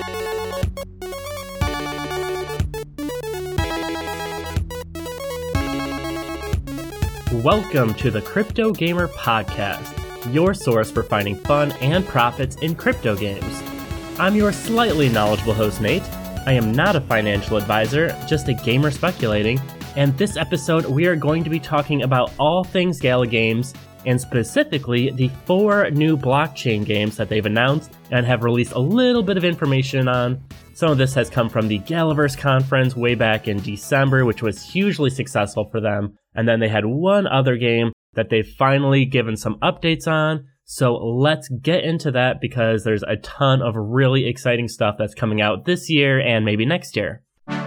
Welcome to the Crypto Gamer Podcast, your source for finding fun and profits in crypto games. I'm your slightly knowledgeable host, Nate. I am not a financial advisor, just a gamer speculating, and this episode we are going to be talking about all things Gala Games, and specifically the 4 new blockchain games that they've announced and have released a little bit of information on. Some of this has come from the Galaverse conference way back in December, which was hugely successful for them. And then they had one other game that they've finally given some updates on. So let's get into that because there's a ton of really exciting stuff that's coming out this year and maybe next year.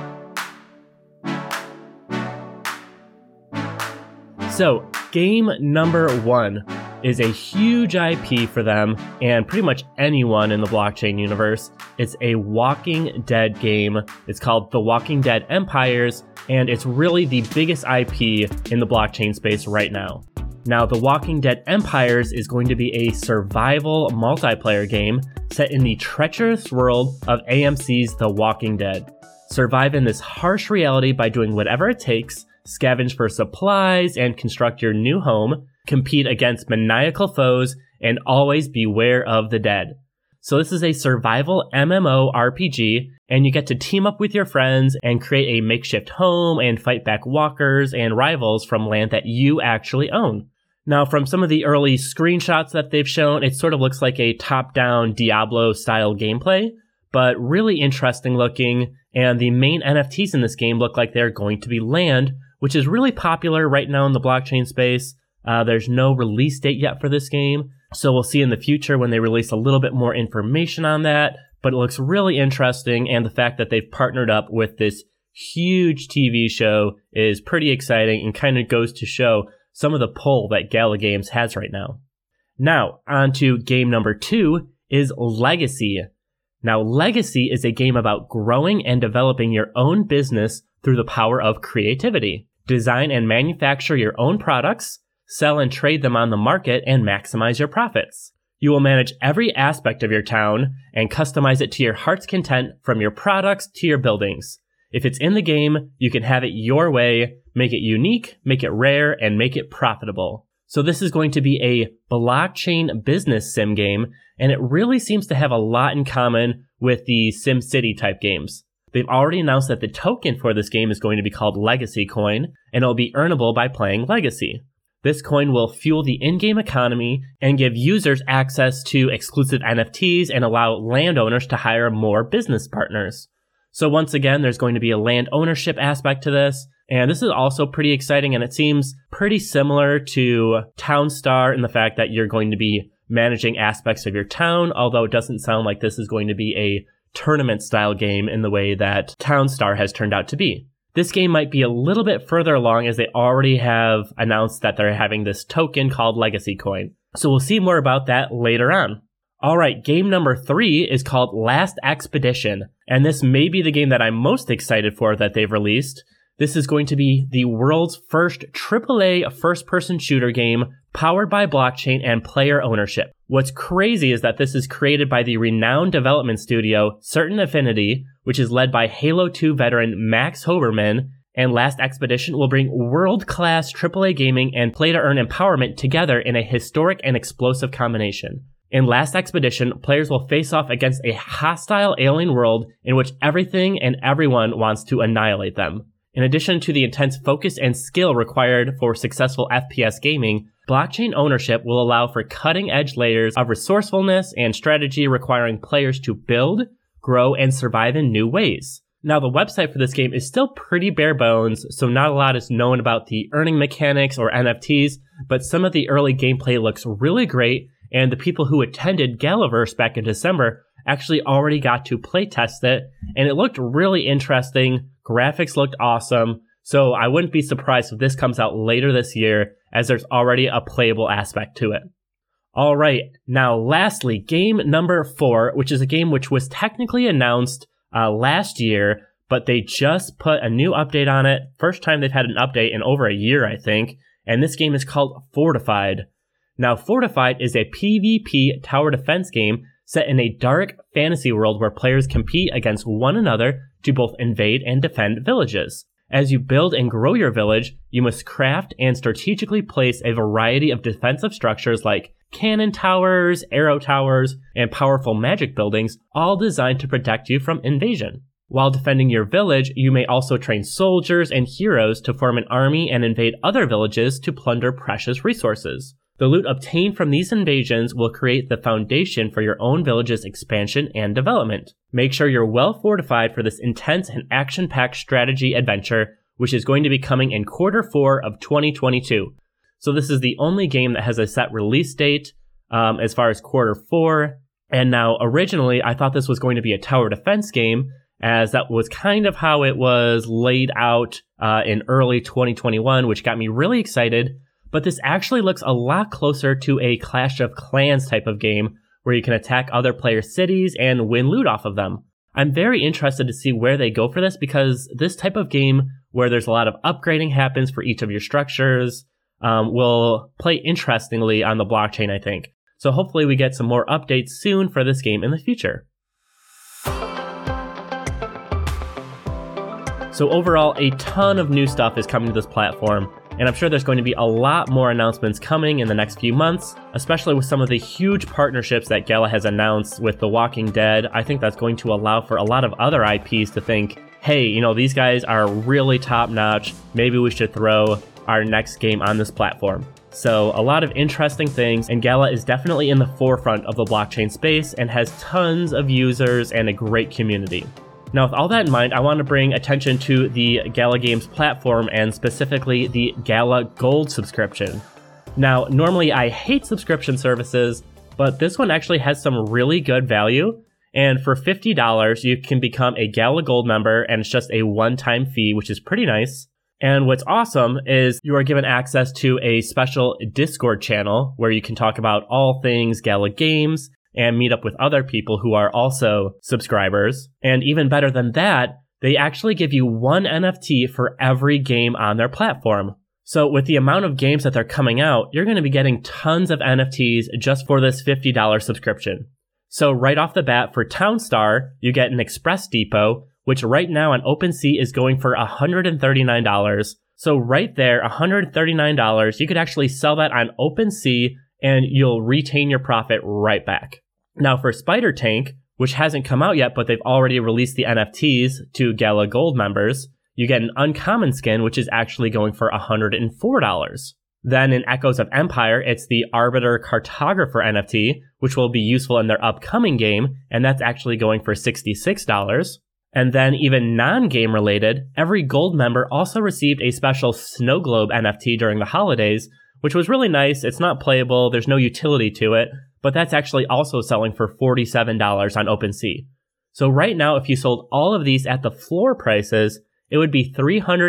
So game number 1 is a huge IP for them and pretty much anyone in the blockchain universe. It's a Walking Dead game. It's called The Walking Dead Empires, and it's really the biggest IP in the blockchain space right now. Now, The Walking Dead Empires is going to be a survival multiplayer game set in the treacherous world of AMC's The Walking Dead. Survive in this harsh reality by doing whatever it takes, scavenge for supplies, and construct your new home, compete against maniacal foes, and always beware of the dead. So this is a survival MMO RPG, and you get to team up with your friends and create a makeshift home and fight back walkers and rivals from land that you actually own. Now, from some of the early screenshots that they've shown, it sort of looks like a top-down Diablo-style gameplay, but really interesting looking, and the main NFTs in this game look like they're going to be land, which is really popular right now in the blockchain space. There's no release date yet for this game, so we'll see in the future when they release a little bit more information on that, but it looks really interesting, and the fact that they've partnered up with this huge TV show is pretty exciting and kind of goes to show some of the pull that Gala Games has right now. Now, on to game number 2 is Legacy. Now, Legacy is a game about growing and developing your own business through the power of creativity. Design and manufacture your own products, sell and trade them on the market, and maximize your profits. You will manage every aspect of your town and customize it to your heart's content, from your products to your buildings. If it's in the game, you can have it your way, make it unique, make it rare, and make it profitable. So this is going to be a blockchain business sim game, and it really seems to have a lot in common with the SimCity type games. They've already announced that the token for this game is going to be called Legacy Coin, and it'll be earnable by playing Legacy. This coin will fuel the in-game economy and give users access to exclusive NFTs and allow landowners to hire more business partners. So once again, there's going to be a land ownership aspect to this, and this is also pretty exciting, and it seems pretty similar to Townstar in the fact that you're going to be managing aspects of your town, although it doesn't sound like this is going to be a tournament-style game in the way that Townstar has turned out to be. This game might be a little bit further along as they already have announced that they're having this token called Legacy Coin. So we'll see more about that later on. Alright, game number 3 is called Last Expedition, and this may be the game that I'm most excited for that they've released. This is going to be the world's first AAA first-person shooter game powered by blockchain and player ownership. What's crazy is that this is created by the renowned development studio Certain Affinity, which is led by Halo 2 veteran Max Hoberman, and Last Expedition will bring world-class AAA gaming and play-to-earn empowerment together in a historic and explosive combination. In Last Expedition, players will face off against a hostile alien world in which everything and everyone wants to annihilate them. In addition to the intense focus and skill required for successful FPS gaming, blockchain ownership will allow for cutting-edge layers of resourcefulness and strategy requiring players to build, grow, and survive in new ways. Now, the website for this game is still pretty bare bones, so not a lot is known about the earning mechanics or NFTs, but some of the early gameplay looks really great, and the people who attended Galaverse back in December actually already got to playtest it, and it looked really interesting. Graphics looked awesome, so I wouldn't be surprised if this comes out later this year, as there's already a playable aspect to it. Alright, now lastly, game number 4, which is a game which was technically announced last year, but they just put a new update on it. First time they've had an update in over a year, I think, and this game is called Fortified. Now, Fortified is a PvP tower defense game set in a dark fantasy world where players compete against one another to both invade and defend villages. As you build and grow your village, you must craft and strategically place a variety of defensive structures like cannon towers, arrow towers, and powerful magic buildings, all designed to protect you from invasion. While defending your village, you may also train soldiers and heroes to form an army and invade other villages to plunder precious resources. The loot obtained from these invasions will create the foundation for your own village's expansion and development. Make sure you're well fortified for this intense and action-packed strategy adventure, which is going to be coming in Q4 of 2022. So this is the only game that has a set release date as far as Q4. And now, originally, I thought this was going to be a tower defense game, as that was kind of how it was laid out in early 2021, which got me really excited. But this actually looks a lot closer to a Clash of Clans type of game, where you can attack other players' cities and win loot off of them. I'm very interested to see where they go for this, because this type of game, where there's a lot of upgrading happens for each of your structures, will play interestingly on the blockchain, I think. So hopefully we get some more updates soon for this game in the future. So overall, a ton of new stuff is coming to this platform, and I'm sure there's going to be a lot more announcements coming in the next few months, especially with some of the huge partnerships that Gala has announced with The Walking Dead. I think that's going to allow for a lot of other IPs to think, hey, these guys are really top-notch, maybe we should throw our next game on this platform. So a lot of interesting things, and Gala is definitely in the forefront of the blockchain space and has tons of users and a great community. Now, with all that in mind, I want to bring attention to the Gala Games platform, and specifically the Gala Gold subscription. Now, normally I hate subscription services, but this one actually has some really good value. And for $50, you can become a Gala Gold member, and it's just a one-time fee, which is pretty nice. And what's awesome is you are given access to a special Discord channel where you can talk about all things Gala Games and meet up with other people who are also subscribers. And even better than that, they actually give you one NFT for every game on their platform. So with the amount of games that they're coming out, you're going to be getting tons of NFTs just for this $50 subscription. So right off the bat, for Townstar, you get an Express Depot, which right now on OpenSea is going for $139. So right there, $139, you could actually sell that on OpenSea and you'll retain your profit right back. Now for Spider Tank, which hasn't come out yet, but they've already released the NFTs to Gala Gold members, you get an uncommon skin, which is actually going for $104. Then in Echoes of Empire, it's the Arbiter Cartographer NFT, which will be useful in their upcoming game, and that's actually going for $66. And then even non-game related, every gold member also received a special Snow Globe NFT during the holidays, which was really nice. It's not playable, there's no utility to it, but that's actually also selling for $47 on OpenSea. So right now, if you sold all of these at the floor prices, it would be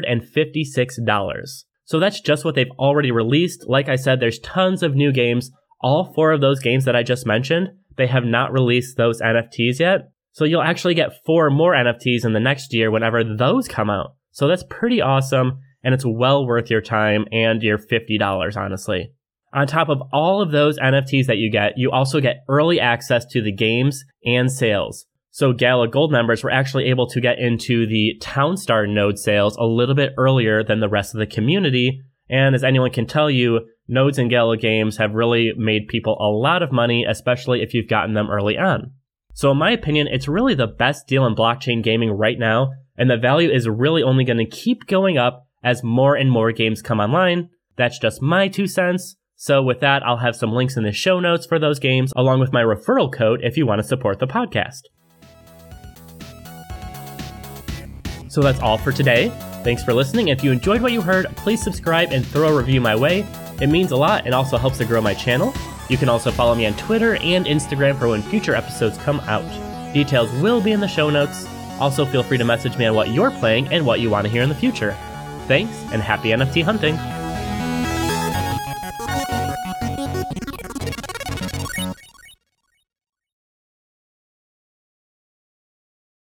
$356. So that's just what they've already released. Like I said, there's tons of new games. All 4 of those games that I just mentioned, they have not released those NFTs yet. So you'll actually get 4 more NFTs in the next year whenever those come out. So that's pretty awesome, and it's well worth your time and your $50, honestly. On top of all of those NFTs that you get, you also get early access to the games and sales. So Gala Gold members were actually able to get into the Townstar node sales a little bit earlier than the rest of the community. And as anyone can tell you, nodes in Gala Games have really made people a lot of money, especially if you've gotten them early on. So in my opinion, it's really the best deal in blockchain gaming right now, and the value is really only going to keep going up as more and more games come online. That's just my 2 cents. So with that, I'll have some links in the show notes for those games, along with my referral code if you want to support the podcast. So that's all for today. Thanks for listening. If you enjoyed what you heard, please subscribe and throw a review my way. It means a lot and also helps to grow my channel. You can also follow me on Twitter and Instagram for when future episodes come out. Details will be in the show notes. Also, feel free to message me on what you're playing and what you want to hear in the future. Thanks, and happy NFT hunting!